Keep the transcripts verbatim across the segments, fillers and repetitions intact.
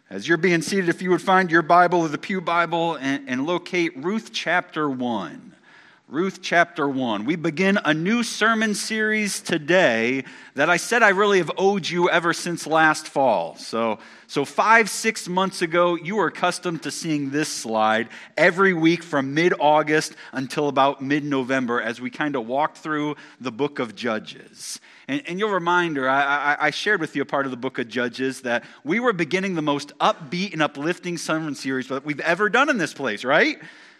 As you're being seated, if you would find your Bible or the Pew Bible and, and locate Ruth chapter one. Ruth chapter one. We begin a new sermon series today that I said I really have owed you ever since last fall. So, so five, six months ago, you were accustomed to seeing this slide every week from mid-August until about mid-November as we kind of walked through the book of Judges. And, and you'll reminder, I, I, I shared with you a part of the book of Judges that we were beginning the most upbeat and uplifting sermon series that we've ever done in this place, right?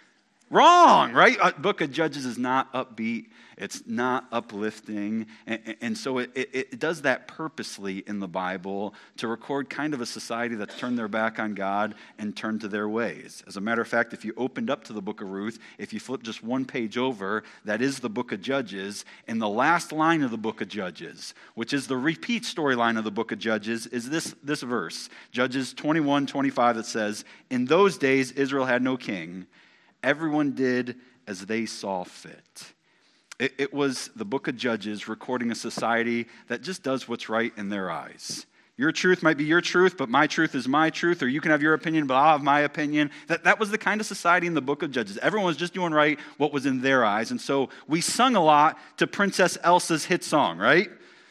Wrong, right? Uh, book of Judges is not upbeat. It's not uplifting. And, and so it, it, it does that purposely in the Bible to record kind of a society that's turned their back on God and turned to their ways. As a matter of fact, if you opened up to the book of Ruth, if you flip just one page over, that is the book of Judges. And the last line of the book of Judges, which is the repeat storyline of the book of Judges, is this, this verse, Judges twenty-one twenty-five, that says, "In those days Israel had no king. Everyone did as they saw fit." It, it was the book of Judges recording a society that just does what's right in their eyes. Your truth might be your truth, but my truth is my truth, or you can have your opinion, but I'll have my opinion. That, that was the kind of society in the book of Judges. Everyone was just doing right what was in their eyes. And so we sung a lot to Princess Elsa's hit song, right?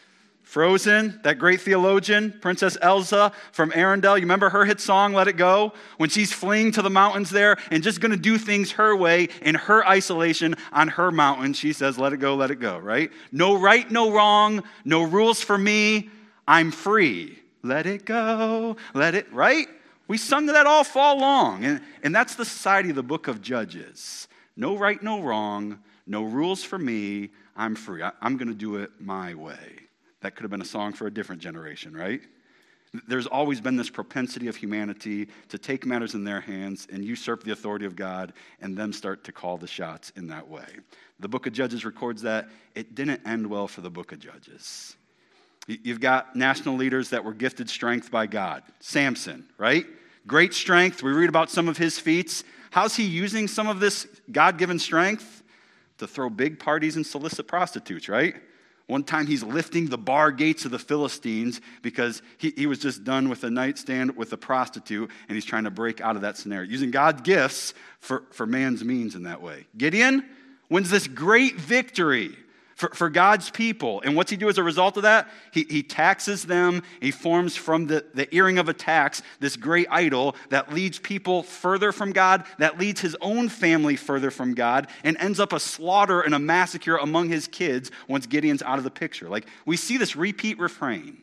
Frozen, that great theologian, Princess Elsa from Arendelle. You remember her hit song, Let It Go? When she's fleeing to the mountains there and just going to do things her way in her isolation on her mountain, she says, let it go, let it go, right? No right, no wrong, no rules for me, I'm free. Let it go, let it, right? We sung that all fall long, and, and that's the society of the book of Judges. No right, no wrong, no rules for me, I'm free. I, I'm going to do it my way. That could have been a song for a different generation, right? There's always been this propensity of humanity to take matters in their hands and usurp the authority of God and then start to call the shots in that way. The book of Judges records that it didn't end well for the book of Judges. You've got national leaders that were gifted strength by God. Samson, right? Great strength. We read about some of his feats. How's he using some of this God-given strength? To throw big parties and solicit prostitutes, right? One time he's lifting the bar gates of the Philistines because he, he was just done with a nightstand with a prostitute, and he's trying to break out of that scenario, using God's gifts for, for man's means in that way. Gideon wins this great victory for, for God's people. And what's he do as a result of that? He, he taxes them. He forms from the, the earring of a tax this great idol that leads people further from God, that leads his own family further from God, and ends up a slaughter and a massacre among his kids once Gideon's out of the picture. Like, we see this repeat refrain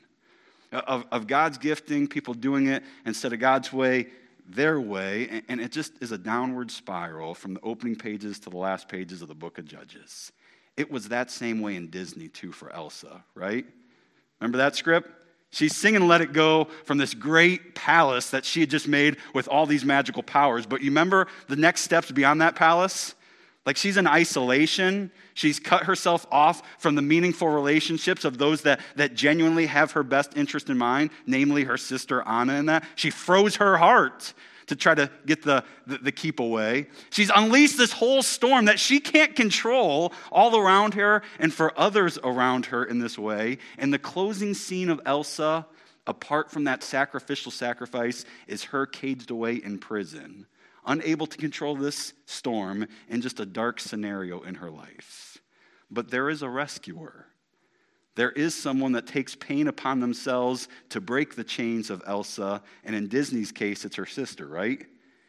of, of God's gifting, people doing it instead of God's way, their way, and, and it just is a downward spiral from the opening pages to the last pages of the book of Judges. It was that same way in Disney, too, for Elsa, right? Remember that script? She's singing Let It Go from this great palace that she had just made with all these magical powers. But you remember the next steps beyond that palace? Like, she's in isolation. She's cut herself off from the meaningful relationships of those that, that genuinely have her best interest in mind, namely her sister Anna in that. She froze her heart to try to get the, the, the keep away. She's unleashed this whole storm that she can't control all around her and for others around her in this way. And the closing scene of Elsa, apart from that sacrificial sacrifice, is her caged away in prison, unable to control this storm in just a dark scenario in her life. But there is a rescuer. There is someone that takes pain upon themselves to break the chains of Elsa, and in Disney's case, it's her sister, right?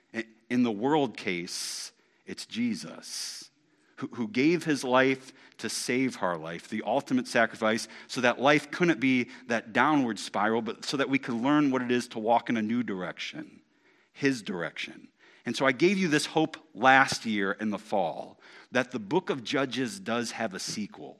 In the world case, it's Jesus, who, who gave his life to save our life, the ultimate sacrifice, so that life couldn't be that downward spiral, but so that we could learn what it is to walk in a new direction, his direction. And so I gave you this hope last year in the fall, that the book of Judges does have a sequel.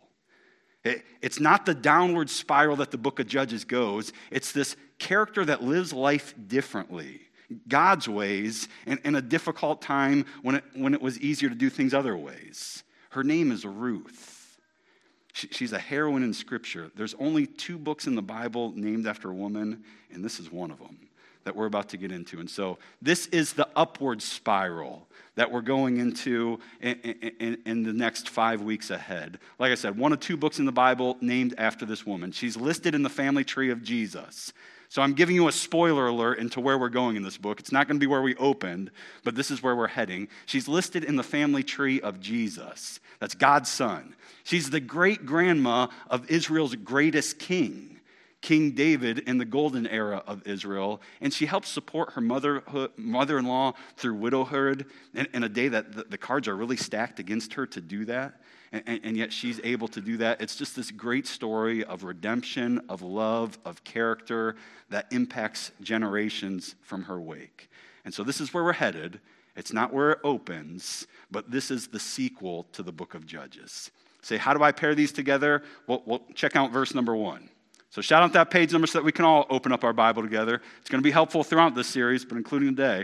It, it's not the downward spiral that the book of Judges goes. It's this character that lives life differently, God's ways, in, in a difficult time when it, when it was easier to do things other ways. Her name is Ruth. She, she's a heroine in Scripture. There's only two books in the Bible named after a woman, and this is one of them that we're about to get into. And so this is the upward spiral that we're going into in, in, in the next five weeks ahead. Like I said, one of two books in the Bible named after this woman. She's listed in the family tree of Jesus. So I'm giving you a spoiler alert into where we're going in this book. It's not going to be where we opened, but this is where we're heading. She's listed in the family tree of Jesus. That's God's son. She's the great-grandma of Israel's greatest king, King David in the golden era of Israel. And she helps support her motherhood, mother-in-law through widowhood in, in a day that the, the cards are really stacked against her to do that. And, and yet she's able to do that. It's just this great story of redemption, of love, of character that impacts generations from her wake. And so this is where we're headed. It's not where it opens, but this is the sequel to the book of Judges. Say, how do I pair these together? Well, we'll check out verse number one. So shout out that page number so that we can all open up our Bible together. It's going to be helpful throughout this series, but including today.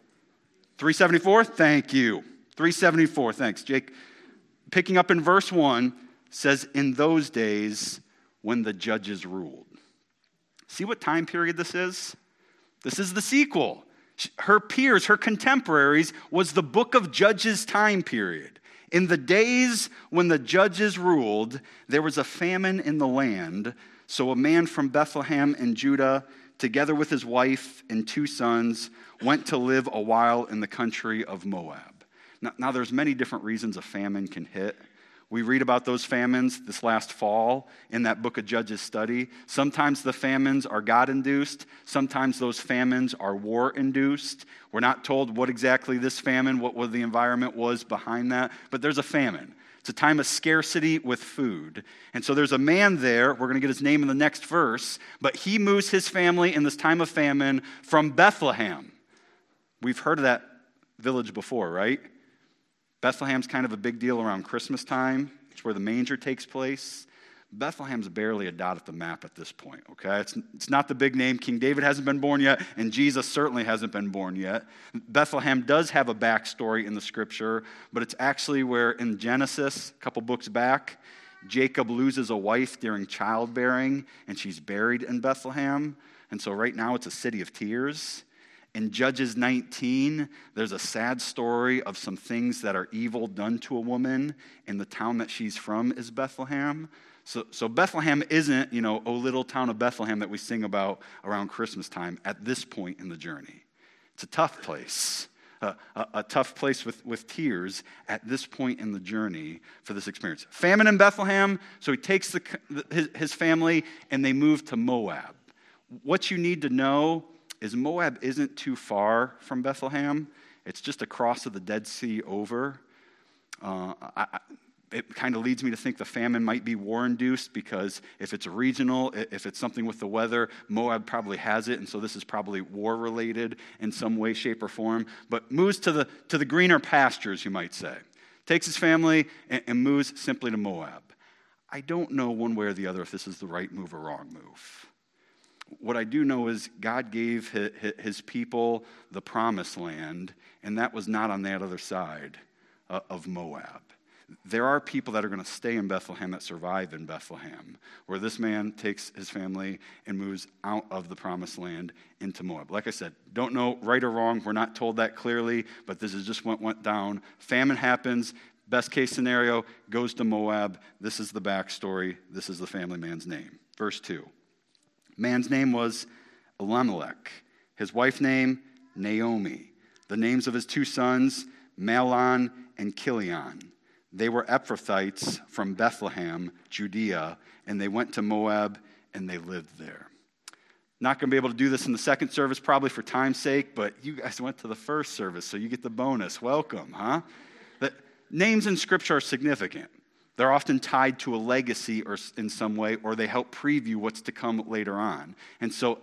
three seventy-four, thank you. three seventy-four, thanks, Jake. Picking up in verse one, says, in those days when the judges ruled. See what time period this is? This is the sequel. Her peers, her contemporaries, was the book of Judges time period. In the days when the judges ruled, there was a famine in the land. So a man from Bethlehem in Judah, together with his wife and two sons, went to live a while in the country of Moab. Now, now, there's many different reasons a famine can hit. We read about those famines this last fall in that book of Judges study. Sometimes the famines are God-induced. Sometimes those famines are war-induced. We're not told what exactly this famine, what, what the environment was behind that, but there's a famine. It's a time of scarcity with food. And so there's a man there, we're going to get his name in the next verse, but he moves his family in this time of famine from Bethlehem. We've heard of that village before, right? Bethlehem's kind of a big deal around Christmas time. It's where the manger takes place. Bethlehem's barely a dot at the map at this point, okay? It's, it's not the big name. King David hasn't been born yet, and Jesus certainly hasn't been born yet. Bethlehem does have a backstory in the scripture, but it's actually where in Genesis, a couple books back, Jacob loses a wife during childbearing, and she's buried in Bethlehem. And so right now it's a city of tears. In Judges nineteen, there's a sad story of some things that are evil done to a woman, and the town that she's from is Bethlehem. So, so Bethlehem isn't, you know, oh, little town of Bethlehem that we sing about around Christmas time at this point in the journey. It's a tough place, a, a, a tough place with, with tears at this point in the journey for this experience. Famine in Bethlehem, so he takes the, his, his family and they move to Moab. What you need to know is Moab isn't too far from Bethlehem. It's just across of the Dead Sea over. Uh, I, I, it kind of leads me to think the famine might be war-induced because if it's regional, if it's something with the weather, Moab probably has it, and so this is probably war-related in some way, shape, or form. But moves to the to the greener pastures, you might say. Takes his family and, and moves simply to Moab. I don't know one way or the other if this is the right move or wrong move. What I do know is God gave his people the promised land, and that was not on that other side of Moab. There are people that are going to stay in Bethlehem that survive in Bethlehem, where this man takes his family and moves out of the promised land into Moab. Like I said, don't know right or wrong. We're not told that clearly, but this is just what went down. Famine happens. Best case scenario, goes to Moab. This is the backstory. This is the family man's name. Verse two. Man's name was Elimelech. His wife's name, Naomi. The names of his two sons, Mahlon and Chilion. They were Ephrathites from Bethlehem, Judea, and they went to Moab and they lived there. Not going to be able to do this in the second service, probably for time's sake, but you guys went to the first service, so you get the bonus. Welcome, huh? The names in Scripture are significant. They're often tied to a legacy or in some way, or they help preview what's to come later on. And so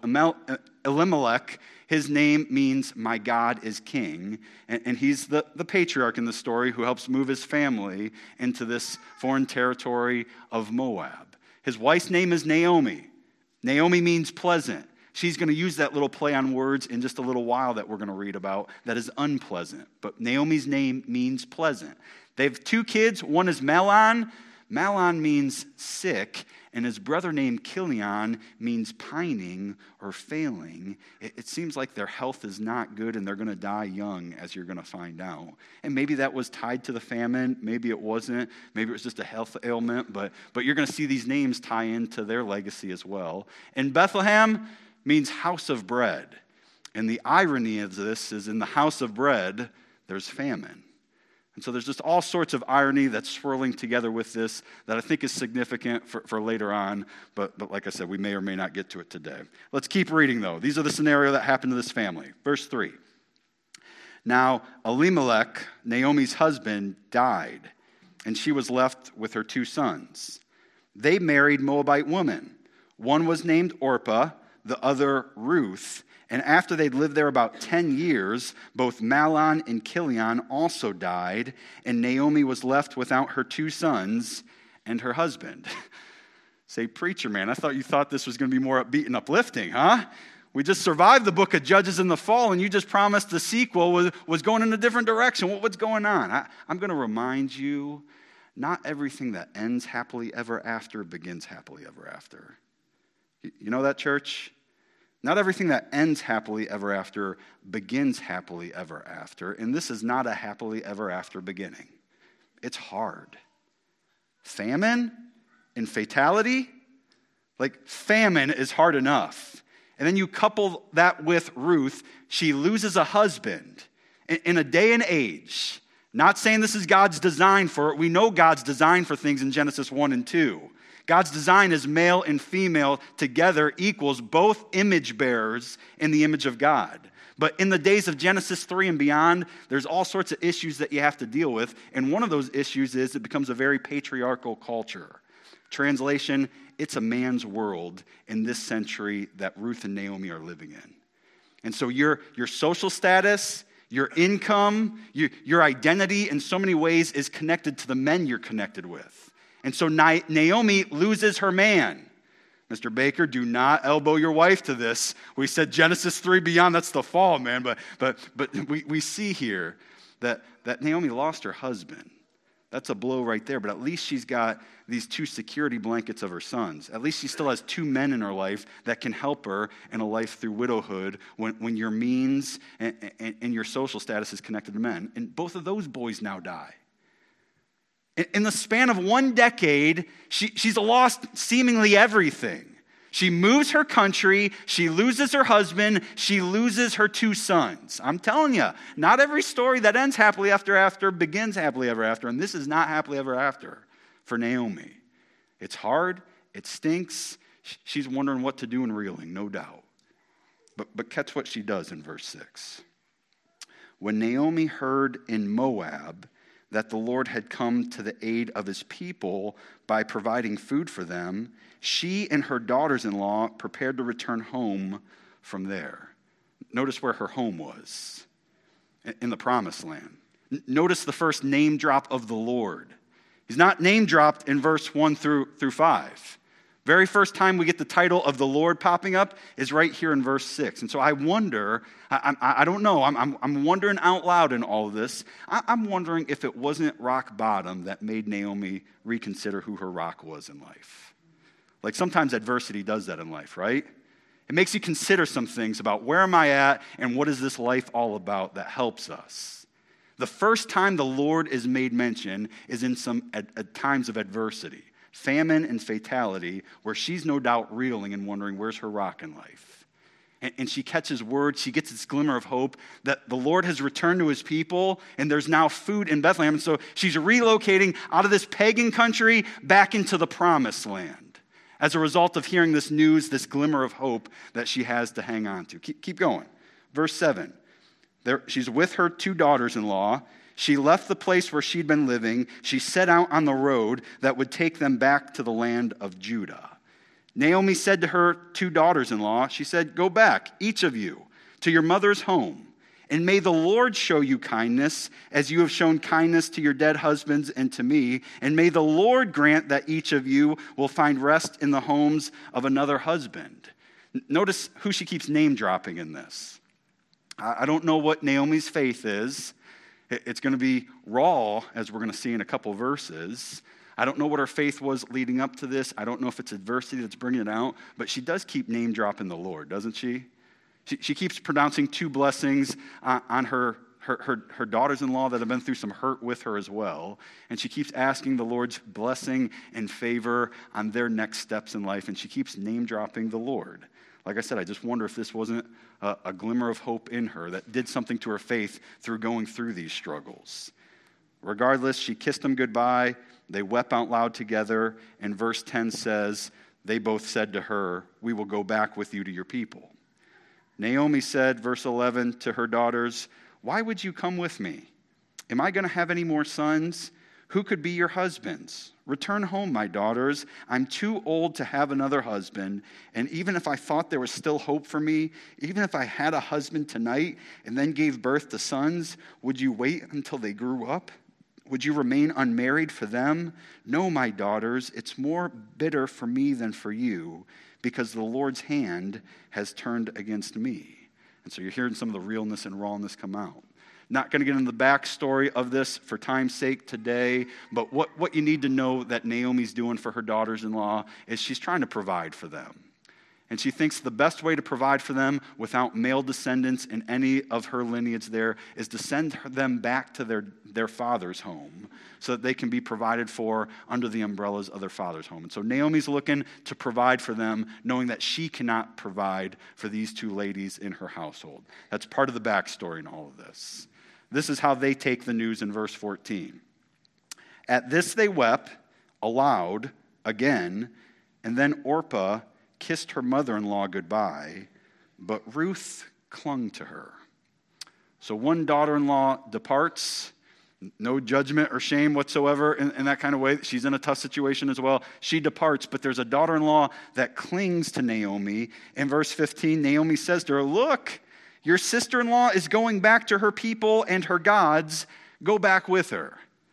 Elimelech, his name means my God is king, and, and he's the, the patriarch in the story who helps move his family into this foreign territory of Moab. His wife's name is Naomi. Naomi means pleasant. She's going to use that little play on words in just a little while that we're going to read about that is unpleasant. But Naomi's name means pleasant. They have two kids. One is Mahlon. Mahlon means sick, and his brother named Chilion means pining or failing. It, it seems like their health is not good, and they're going to die young, as you're going to find out. And maybe that was tied to the famine. Maybe it wasn't. Maybe it was just a health ailment. But, but you're going to see these names tie into their legacy as well. In Bethlehem, means house of bread. And the irony of this is in the house of bread, there's famine. And so there's just all sorts of irony that's swirling together with this that I think is significant for, for later on. But, but like I said, we may or may not get to it today. Let's keep reading, though. These are the scenario that happened to this family. Verse three. Now, Elimelech, Naomi's husband, died, and she was left with her two sons. They married Moabite women. One was named Orpah, the other Ruth. And after they'd lived there about ten years, both Mahlon and Chilion also died, and Naomi was left without her two sons and her husband. Say, preacher man, I thought you thought this was going to be more upbeat and uplifting, huh? We just survived the book of Judges in the fall, and you just promised the sequel was, was going in a different direction. What, what's going on? I, I'm going to remind you, not everything that ends happily ever after begins happily ever after. You, you know that, church? Not everything that ends happily ever after begins happily ever after, and this is not a happily ever after beginning. It's hard. Famine and fatality, like famine is hard enough. And then you couple that with Ruth, she loses a husband in a day and age. Not saying this is God's design for it. We know God's design for things in Genesis one and two. God's design is male and female together equals both image bearers in the image of God. But in the days of Genesis three and beyond, there's all sorts of issues that you have to deal with. And one of those issues is it becomes a very patriarchal culture. Translation, it's a man's world in this century that Ruth and Naomi are living in. And so your, your social status, your income, your, your identity in so many ways is connected to the men you're connected with. And so Naomi loses her man. Mister Baker, do not elbow your wife to this. We said Genesis three beyond, that's the fall, man. But but but we, we see here that, that Naomi lost her husband. That's a blow right there. But at least she's got these two security blankets of her sons. At least she still has two men in her life that can help her in a life through widowhood when, when your means and, and, and your social status is connected to men. And both of those boys now die. In the span of one decade, she, she's lost seemingly everything. She moves her country, she loses her husband, she loses her two sons. I'm telling you, not every story that ends happily ever after begins happily ever after, and this is not happily ever after for Naomi. It's hard, it stinks, she's wondering what to do and reeling, no doubt. But, but catch what she does in verse six. When Naomi heard in Moab that the Lord had come to the aid of his people by providing food for them, she and her daughters-in-law prepared to return home from there. Notice where her home was, in the promised land. Notice the first name drop of the Lord. He's not name dropped in verse one through, through five. Very first time we get the title of the Lord popping up is right here in verse six. And so I wonder, I, I, I don't know, I'm, I'm, I'm wondering out loud in all of this, I, I'm wondering if it wasn't rock bottom that made Naomi reconsider who her rock was in life. Like sometimes adversity does that in life, right? It makes you consider some things about where am I at and what is this life all about that helps us. The first time the Lord is made mention is in some at, at times of adversity. Famine and fatality, where she's no doubt reeling and wondering where's her rock in life. And, and she catches word, she gets this glimmer of hope that the Lord has returned to his people and there's now food in Bethlehem. And so she's relocating out of this pagan country back into the promised land as a result of hearing this news, this glimmer of hope that she has to hang on to. Keep, keep going. Verse seven, there, she's with her two daughters-in-law. She left the place where she'd been living. She set out on the road that would take them back to the land of Judah. Naomi said to her two daughters-in-law, she said, go back, each of you, to your mother's home, and may the Lord show you kindness as you have shown kindness to your dead husbands and to me, and may the Lord grant that each of you will find rest in the homes of another husband. Notice who she keeps name dropping in this. I don't know what Naomi's faith is. It's going to be raw, as we're going to see in a couple verses. I don't know what her faith was leading up to this. I don't know if it's adversity that's bringing it out. But she does keep name dropping the Lord, doesn't she? She, she keeps pronouncing two blessings on, on her, her, her, her daughters-in-law that have been through some hurt with her as well. And she keeps asking the Lord's blessing and favor on their next steps in life. And she keeps name dropping the Lord. Like I said, I just wonder if this wasn't a, a glimmer of hope in her that did something to her faith through going through these struggles. Regardless, she kissed him goodbye. They wept out loud together. And verse ten says, they both said to her, we will go back with you to your people. Naomi said, verse eleven, to her daughters, why would you come with me? Am I going to have any more sons? Who could be your husbands? Return home, my daughters. I'm too old to have another husband. And even if I thought there was still hope for me, even if I had a husband tonight and then gave birth to sons, would you wait until they grew up? Would you remain unmarried for them? No, my daughters, it's more bitter for me than for you, because the Lord's hand has turned against me. And so you're hearing some of the realness and rawness come out. Not going to get into the backstory of this for time's sake today, but what, what you need to know that Naomi's doing for her daughters-in-law is she's trying to provide for them. And she thinks the best way to provide for them without male descendants in any of her lineage there is to send them back to their, their father's home so that they can be provided for under the umbrellas of their father's home. And so Naomi's looking to provide for them, knowing that she cannot provide for these two ladies in her household. That's part of the backstory in all of this. This is how they take the news in verse fourteen. At this they wept aloud again, and then Orpah kissed her mother-in-law goodbye, but Ruth clung to her. So one daughter-in-law departs, no judgment or shame whatsoever in, in that kind of way. She's in a tough situation as well. She departs, but there's a daughter-in-law that clings to Naomi. In verse fifteen, Naomi says to her, look, your sister-in-law is going back to her people and her gods. Go back with her.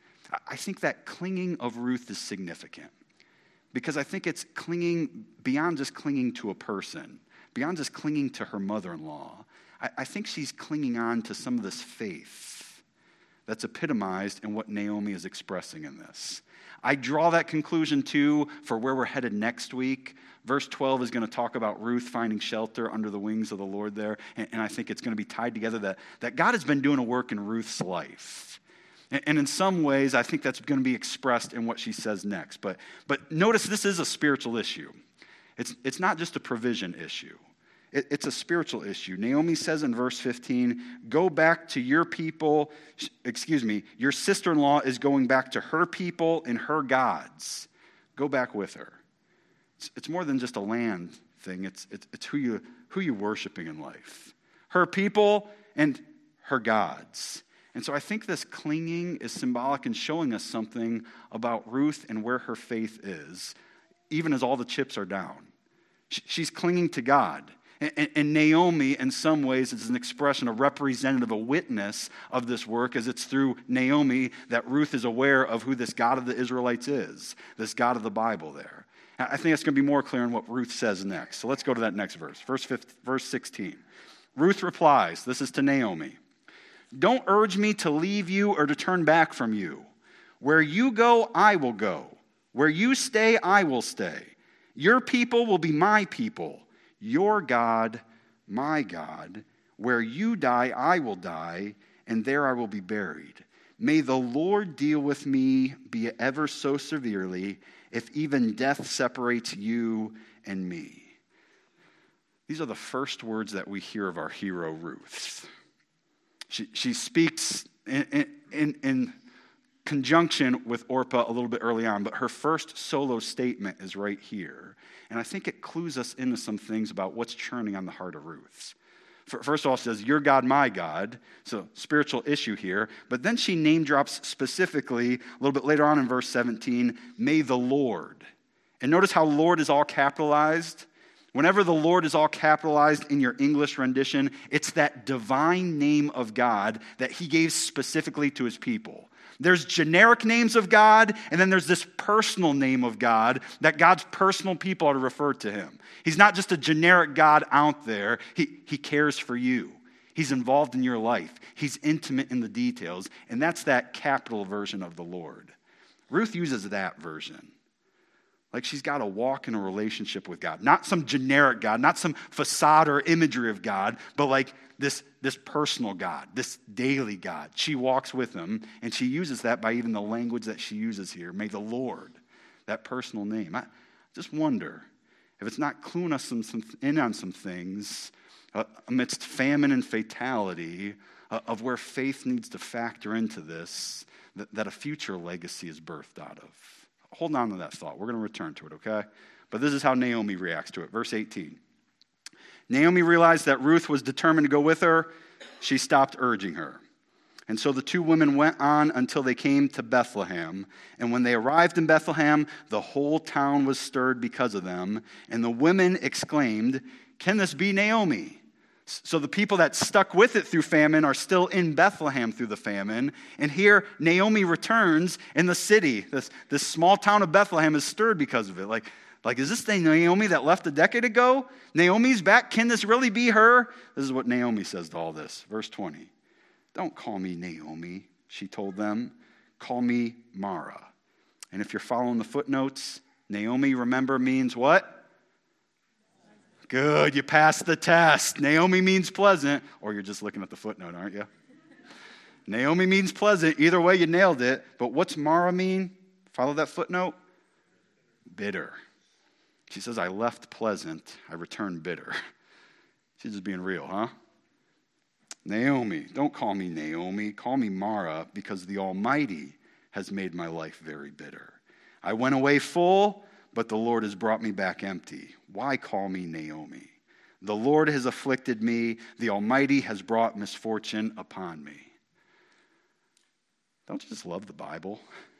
I think that clinging of Ruth is significant, because I think it's clinging beyond just clinging to a person, beyond just clinging to her mother-in-law. I, I think she's clinging on to some of this faith that's epitomized in what Naomi is expressing in this. I draw that conclusion, too, for where we're headed next week. Verse twelve is going to talk about Ruth finding shelter under the wings of the Lord there, and, and I think it's going to be tied together that, that God has been doing a work in Ruth's life. And, and in some ways, I think that's going to be expressed in what she says next. But, but notice this is a spiritual issue. It's, it's not just a provision issue. It, it's a spiritual issue. Naomi says in verse fifteen, go back to your people, excuse me, your sister-in-law is going back to her people and her gods. Go back with her. It's, it's more than just a land thing. It's, it's, it's who, you, who you're worshiping in life. Her people and her gods. And so I think this clinging is symbolic in showing us something about Ruth and where her faith is, even as all the chips are down. She's clinging to God. And, and Naomi, in some ways, is an expression, a representative, a witness of this work, as it's through Naomi that Ruth is aware of who this God of the Israelites is, this God of the Bible there. I think it's going to be more clear in what Ruth says next. So let's go to that next verse, verse, fifteen, verse sixteen. Ruth replies, this is to Naomi, don't urge me to leave you or to turn back from you. Where you go, I will go. Where you stay, I will stay. Your people will be my people. Your God, my God. Where you die, I will die, and there I will be buried. May the Lord deal with me, be it ever so severely, if even death separates you and me. These are the first words that we hear of our hero, Ruth. She, she speaks in, in, in conjunction with Orpah a little bit early on, but her first solo statement is right here. And I think it clues us into some things about what's churning on the heart of Ruth. First of all, she says, your God, my God. So spiritual issue here. But then she name drops specifically, a little bit later on in verse seventeen, may the Lord. And notice how Lord is all capitalized. Whenever the Lord is all capitalized in your English rendition, it's that divine name of God that he gave specifically to his people. There's generic names of God, and then there's this personal name of God that God's personal people are to refer to him. He's not just a generic God out there. He, he cares for you. He's involved in your life. He's intimate in the details, and that's that capital version of the Lord. Ruth uses that version. Like she's got to walk in a relationship with God. Not some generic God, not some facade or imagery of God, but like this, this personal God, this daily God. She walks with him, and she uses that by even the language that she uses here. May the Lord, that personal name. I just wonder, if it's not cluing us some, some, in on some things uh, amidst famine and fatality uh, of where faith needs to factor into this, that, that a future legacy is birthed out of. Hold on to that thought. We're going to return to it, okay? But this is how Naomi reacts to it. Verse eighteen. Naomi realized that Ruth was determined to go with her. She stopped urging her. And so the two women went on until they came to Bethlehem. And when they arrived in Bethlehem, the whole town was stirred because of them. And the women exclaimed, "Can this be Naomi?" So the people that stuck with it through famine are still in Bethlehem through the famine. And here Naomi returns in the city. This, this small town of Bethlehem is stirred because of it. Like, like, is this the Naomi that left a decade ago? Naomi's back. Can this really be her? This is what Naomi says to all this. Verse twenty. "Don't call me Naomi," she told them. "Call me Mara." And if you're following the footnotes, Naomi, remember, means what? Good, you passed the test. Naomi means pleasant, or you're just looking at the footnote, aren't you? Naomi means pleasant. Either way, you nailed it. But what's Mara mean? Follow that footnote. Bitter. She says, "I left pleasant, I returned bitter." She's just being real, huh? Naomi, don't call me Naomi, call me Mara, because the Almighty has made my life very bitter. I went away full, but the Lord has brought me back empty. Why call me Naomi? The Lord has afflicted me, the Almighty has brought misfortune upon me. Don't you just love the Bible?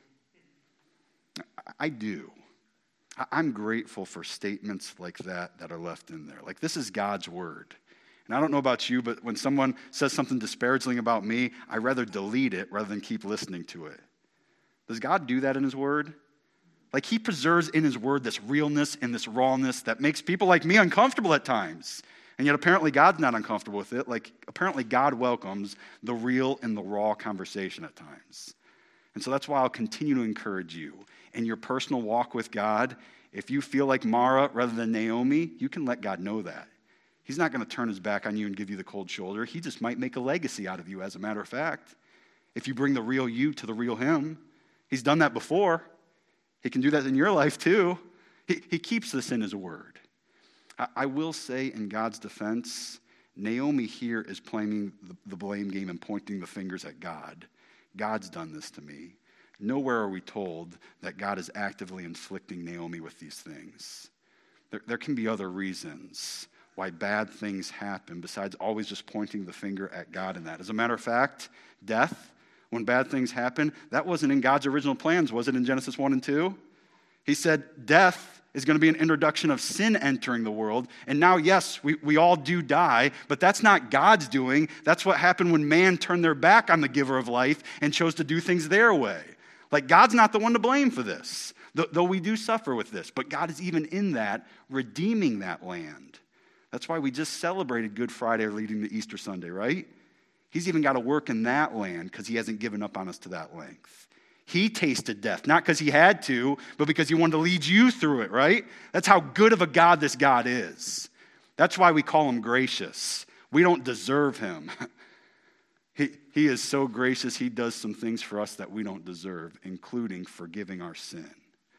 I do. I'm grateful for statements like that that are left in there. Like, this is God's word. And I don't know about you, but when someone says something disparaging about me, I rather delete it rather than keep listening to it. Does God do that in his word? Like, he preserves in his word this realness and this rawness that makes people like me uncomfortable at times. And yet apparently God's not uncomfortable with it. Like, apparently God welcomes the real and the raw conversation at times. And so that's why I'll continue to encourage you. In your personal walk with God, if you feel like Mara rather than Naomi, you can let God know that. He's not going to turn his back on you and give you the cold shoulder. He just might make a legacy out of you, as a matter of fact. If you bring the real you to the real him. He's done that before. He can do that in your life too. He, he keeps this in his word. I, I will say, in God's defense, Naomi here is playing the, the blame game and pointing the fingers at God. God's done this to me. Nowhere are we told that God is actively inflicting Naomi with these things. There, there can be other reasons why bad things happen besides always just pointing the finger at God in that. As a matter of fact, death, when bad things happen, that wasn't in God's original plans, was it, in Genesis one and two? He said death is going to be an introduction of sin entering the world. And now, yes, we, we all do die, but that's not God's doing. That's what happened when man turned their back on the giver of life and chose to do things their way. Like, God's not the one to blame for this, though we do suffer with this. But God is even in that, redeeming that land. That's why we just celebrated Good Friday leading to Easter Sunday, right? He's even got to work in that land because he hasn't given up on us to that length. He tasted death, not because he had to, but because he wanted to lead you through it, right? That's how good of a God this God is. That's why we call him gracious. We don't deserve him. He, he is so gracious, he does some things for us that we don't deserve, including forgiving our sin.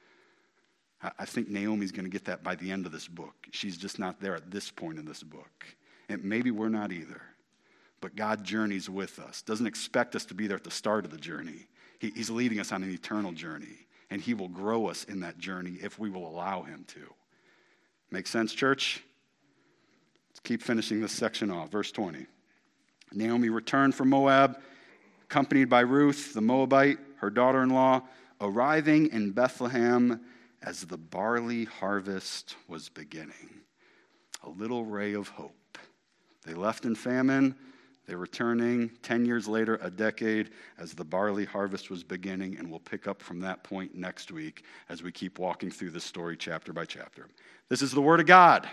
I, I think Naomi's going to get that by the end of this book. She's just not there at this point in this book. And maybe we're not either. But God journeys with us, doesn't expect us to be there at the start of the journey. He, he's leading us on an eternal journey, and he will grow us in that journey if we will allow him to. Make sense, church? Let's keep finishing this section off. Verse twenty. Naomi returned from Moab, accompanied by Ruth, the Moabite, her daughter-in-law, arriving in Bethlehem as the barley harvest was beginning. A little ray of hope. They left in famine. They're returning ten years later, a decade, as the barley harvest was beginning, and we'll pick up from that point next week as we keep walking through this story chapter by chapter. This is the Word of God.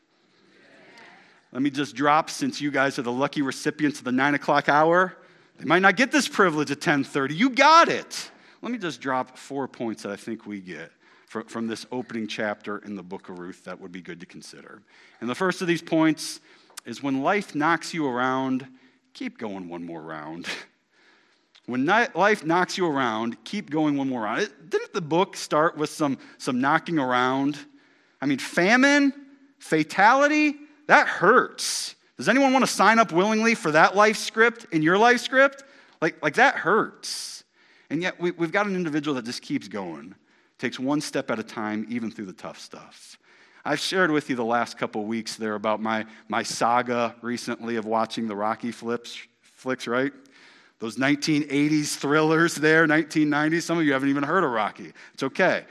Let me just drop, since you guys are the lucky recipients of the nine o'clock hour, they might not get this privilege at ten thirty. You got it. Let me just drop four points that I think we get from, from this opening chapter in the book of Ruth that would be good to consider. And the first of these points is, when life knocks you around, keep going one more round. When life knocks you around, keep going one more round. Didn't the book start with some, some knocking around? I mean, famine, fatality, that hurts. Does anyone want to sign up willingly for that life script in your life script? Like, like that hurts. And yet we, we've got an individual that just keeps going, takes one step at a time, even through the tough stuff. I've shared with you the last couple of weeks there about my, my saga recently of watching the Rocky flips, flicks, right? Those nineteen eighties thrillers there, nineteen nineties. Some of you haven't even heard of Rocky. It's okay.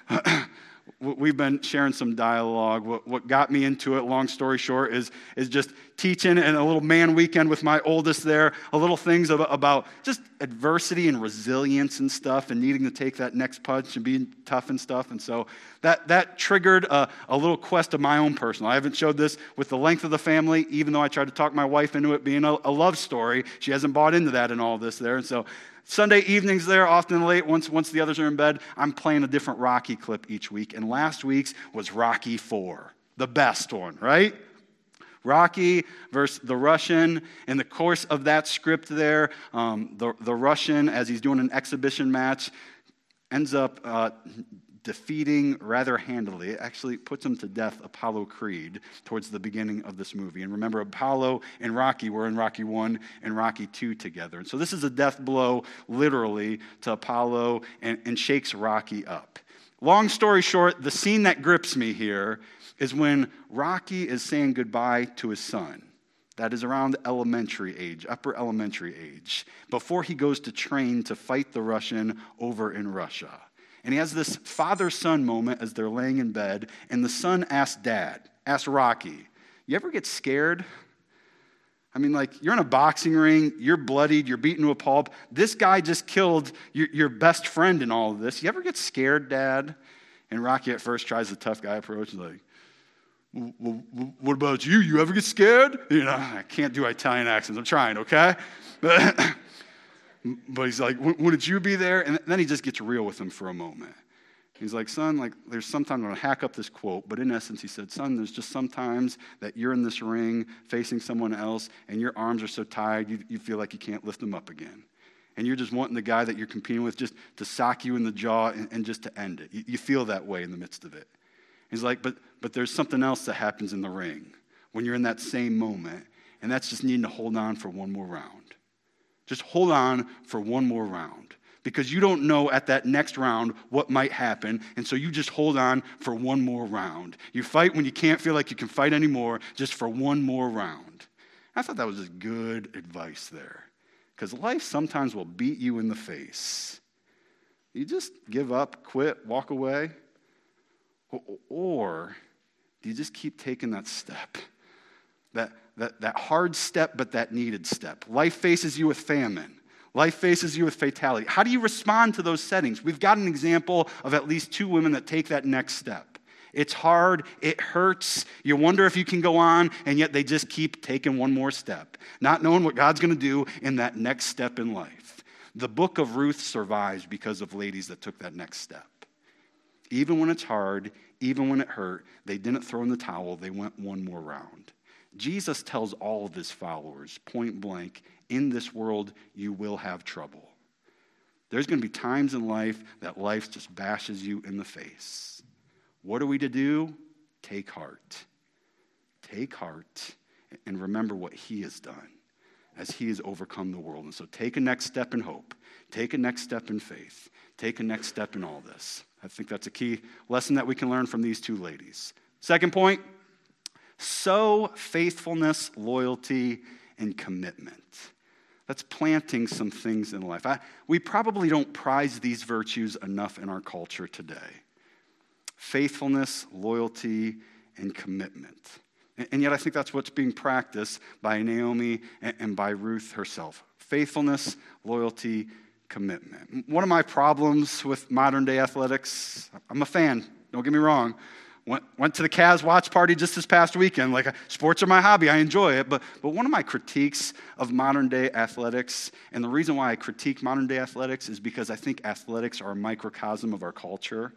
We've been sharing some dialogue. What, what got me into it, long story short, is, is just teaching and a little man weekend with my oldest there, a little things about, about just adversity and resilience and stuff and needing to take that next punch and being tough and stuff. And so that, that triggered a, a little quest of my own personal. I haven't showed this with the length of the family, even though I tried to talk my wife into it being a, a love story. She hasn't bought into that and all this there. And so Sunday evenings there, often late, once once the others are in bed, I'm playing a different Rocky clip each week. And last week's was Rocky four, the best one, right? Rocky versus the Russian. In the course of that script there, um, the, the Russian, as he's doing an exhibition match, ends up uh, defeating rather handily. It actually puts him to death Apollo Creed towards the beginning of this movie. And remember, Apollo and Rocky were in Rocky one and Rocky two together. And so this is a death blow, literally, to Apollo and, and shakes Rocky up. Long story short, the scene that grips me here is when Rocky is saying goodbye to his son. That is around elementary age, upper elementary age, before he goes to train to fight the Russian over in Russia. And he has this father-son moment as they're laying in bed, and the son asks dad, asks Rocky, you ever get scared? I mean, like, you're in a boxing ring, you're bloodied, you're beaten to a pulp. This guy just killed your, your best friend in all of this. You ever get scared, Dad? And Rocky at first tries the tough guy approach, like, well, what about you? You ever get scared? You know, I can't do Italian accents. I'm trying, okay? But, but he's like, wouldn't you be there? And then he just gets real with him for a moment. He's like, son, like, there's sometimes, I'm going to hack up this quote, but in essence, he said, son, there's just sometimes that you're in this ring facing someone else, and your arms are so tired, you, you feel like you can't lift them up again. And you're just wanting the guy that you're competing with just to sock you in the jaw and, and just to end it. You, you feel that way in the midst of it. He's like, but but there's something else that happens in the ring when you're in that same moment, and that's just needing to hold on for one more round. Just hold on for one more round. Because you don't know at that next round what might happen, and so you just hold on for one more round. You fight when you can't feel like you can fight anymore, just for one more round. I thought that was just good advice there. Because life sometimes will beat you in the face. You just give up, quit, walk away. Or do you just keep taking that step? That, that, that hard step, but that needed step. Life faces you with famine. Life faces you with fatality. How do you respond to those settings? We've got an example of at least two women that take that next step. It's hard, it hurts, you wonder if you can go on, and yet they just keep taking one more step, not knowing what God's going to do in that next step in life. The book of Ruth survives because of ladies that took that next step. Even when it's hard, even when it hurt, they didn't throw in the towel, they went one more round. Jesus tells all of his followers, point blank, in this world you will have trouble. There's going to be times in life that life just bashes you in the face. What are we to do? Take heart. Take heart and remember what he has done as he has overcome the world. And so take a next step in hope. Take a next step in faith. Take a next step in all this. I think that's a key lesson that we can learn from these two ladies. Second point, sow faithfulness, loyalty, and commitment. That's planting some things in life. I, we probably don't prize these virtues enough in our culture today. Faithfulness, loyalty, and commitment. And, and yet I think that's what's being practiced by Naomi and, and by Ruth herself. Faithfulness, loyalty, commitment. One of my problems with modern day athletics, I'm a fan, don't get me wrong. Went, went to the Cavs watch party just this past weekend. Like, sports are my hobby. I enjoy it. But, but one of my critiques of modern-day athletics, and the reason why I critique modern-day athletics is because I think athletics are a microcosm of our culture.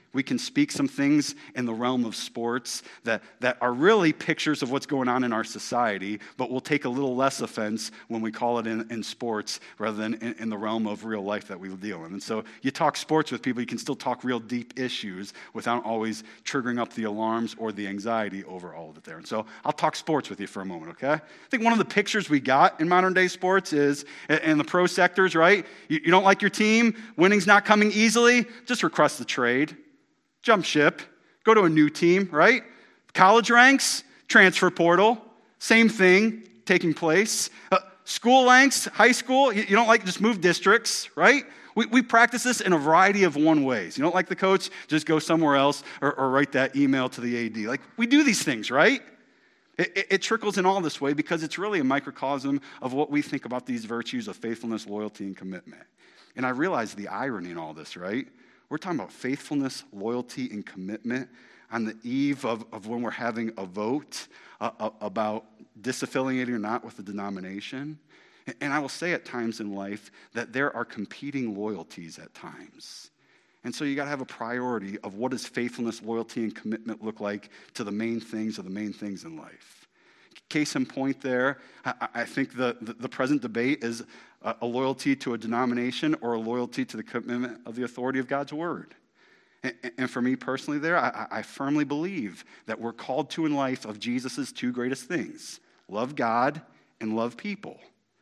We can speak some things in the realm of sports that, that are really pictures of what's going on in our society, but we'll take a little less offense when we call it in, in sports rather than in, in the realm of real life that we deal in. And so you talk sports with people, you can still talk real deep issues without always triggering up the alarms or the anxiety over all of it there. And so I'll talk sports with you for a moment, okay? I think one of the pictures we got in modern day sports is in the pro sectors, right? You, you don't like your team, winning's not coming easily, just request the trade. Jump ship, go to a new team, right? College ranks, transfer portal, same thing taking place. Uh, school ranks, high school, you, you don't like, just move districts, right? We, we practice this in a variety of one ways. You don't like the coach, just go somewhere else or, or write that email to the A D. Like, we do these things, right? It, it, it trickles in all this way because it's really a microcosm of what we think about these virtues of faithfulness, loyalty, and commitment. And I realize the irony in all this, right? We're talking about faithfulness, loyalty, and commitment on the eve of, of when we're having a vote uh, about disaffiliating or not with the denomination. And I will say at times in life that there are competing loyalties at times. And so you got to have a priority of what does faithfulness, loyalty, and commitment look like to the main things of the main things in life. Case in point there, I, I think the, the, the present debate is a loyalty to a denomination or a loyalty to the commitment of the authority of God's word. And, and for me personally there, I, I firmly believe that we're called to in life of Jesus' two greatest things, love God and love people.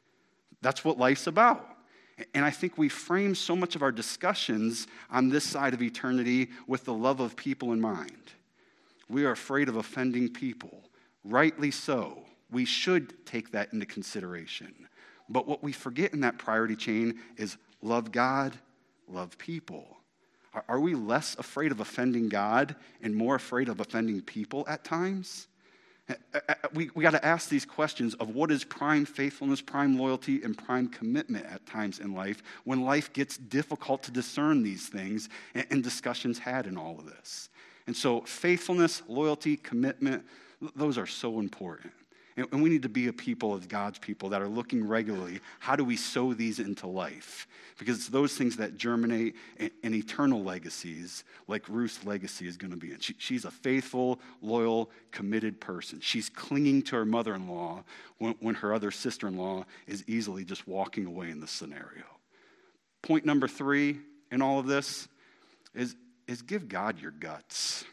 That's what life's about. And I think we frame so much of our discussions on this side of eternity with the love of people in mind. We are afraid of offending people. Rightly so. We should take that into consideration. But what we forget in that priority chain is love God, love people. Are, are we less afraid of offending God and more afraid of offending people at times? We, we got to ask these questions of what is prime faithfulness, prime loyalty, and prime commitment at times in life when life gets difficult to discern these things and, and discussions had in all of this. And so faithfulness, loyalty, commitment, those are so important. And we need to be a people of God's people that are looking regularly, how do we sow these into life? Because it's those things that germinate in, in eternal legacies, like Ruth's legacy is going to be in. She, she's a faithful, loyal, committed person. She's clinging to her mother-in-law when, when her other sister-in-law is easily just walking away in this scenario. Point number three in all of this is, is give God your guts.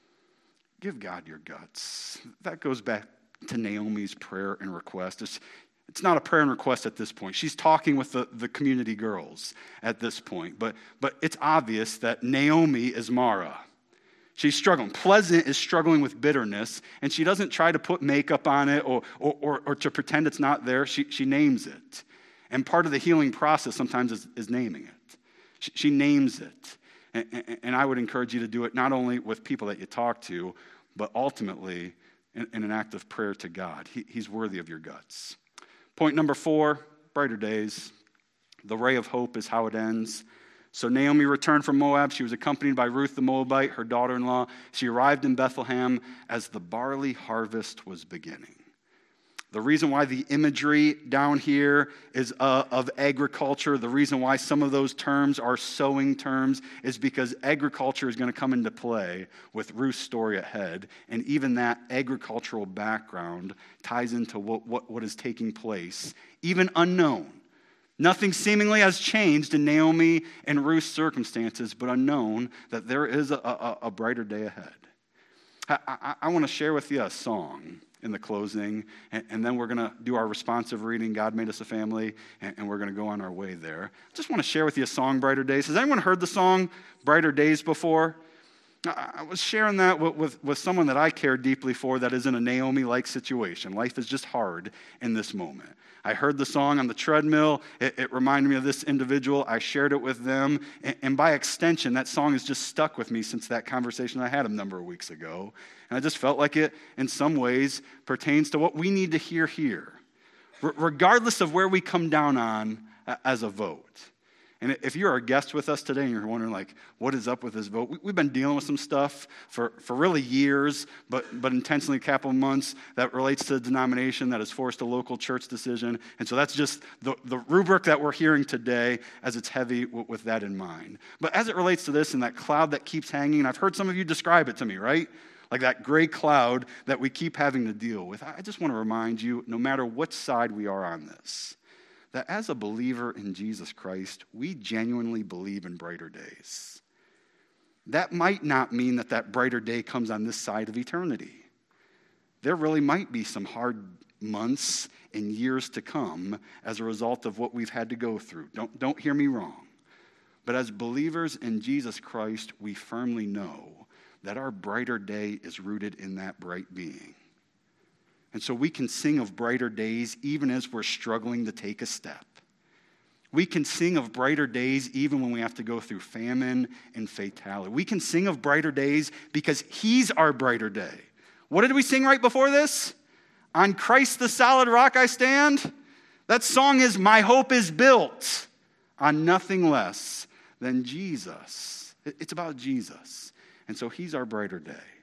Give God your guts. That goes back to Naomi's prayer and request. It's, it's not a prayer and request at this point. She's talking with the, the community girls at this point. But, but it's obvious that Naomi is Mara. She's struggling. Pleasant is struggling with bitterness, and she doesn't try to put makeup on it or, or, or, or to pretend it's not there. She, she names it. And part of the healing process sometimes is, is naming it. She, she names it. And, and, and I would encourage you to do it not only with people that you talk to, but ultimately in, in an act of prayer to God. He, he's worthy of your guts. Point number four, brighter days. The ray of hope is how it ends. So Naomi returned from Moab. She was accompanied by Ruth the Moabite, her daughter-in-law. She arrived in Bethlehem as the barley harvest was beginning. The reason why the imagery down here is uh, of agriculture, the reason why some of those terms are sowing terms is because agriculture is going to come into play with Ruth's story ahead. And even that agricultural background ties into what, what, what is taking place, even unknown. Nothing seemingly has changed in Naomi and Ruth's circumstances, but unknown that there is a, a, a brighter day ahead. I, I, I want to share with you a song in the closing, and, and then we're going to do our responsive reading, God Made Us a Family, and, and we're going to go on our way there. I just want to share with you a song, Brighter Days. Has anyone heard the song Brighter Days before? I, I was sharing that with, with, with someone that I care deeply for that is in a Naomi-like situation. Life is just hard in this moment. I heard the song on the treadmill. It, it reminded me of this individual. I shared it with them. And, and by extension, that song has just stuck with me since that conversation I had a number of weeks ago. And I just felt like it, in some ways, pertains to what we need to hear here, R- regardless of where we come down on as a vote. And if you're a guest with us today and you're wondering, like, what is up with this vote? We've been dealing with some stuff for, for really years, but, but intensely a couple of months that relates to a denomination that has forced a local church decision. And so that's just the, the rubric that we're hearing today as it's heavy with, with that in mind. But as it relates to this and that cloud that keeps hanging, and I've heard some of you describe it to me, right? Like that gray cloud that we keep having to deal with. I just want to remind you, no matter what side we are on this, that as a believer in Jesus Christ, we genuinely believe in brighter days. That might not mean that that brighter day comes on this side of eternity. There really might be some hard months and years to come as a result of what we've had to go through. Don't, don't hear me wrong. But as believers in Jesus Christ, we firmly know that our brighter day is rooted in that bright being. And so we can sing of brighter days even as we're struggling to take a step. We can sing of brighter days even when we have to go through famine and fatality. We can sing of brighter days because he's our brighter day. What did we sing right before this? On Christ the solid rock I stand. That song is My Hope is Built on nothing less than Jesus. It's about Jesus. And so he's our brighter day.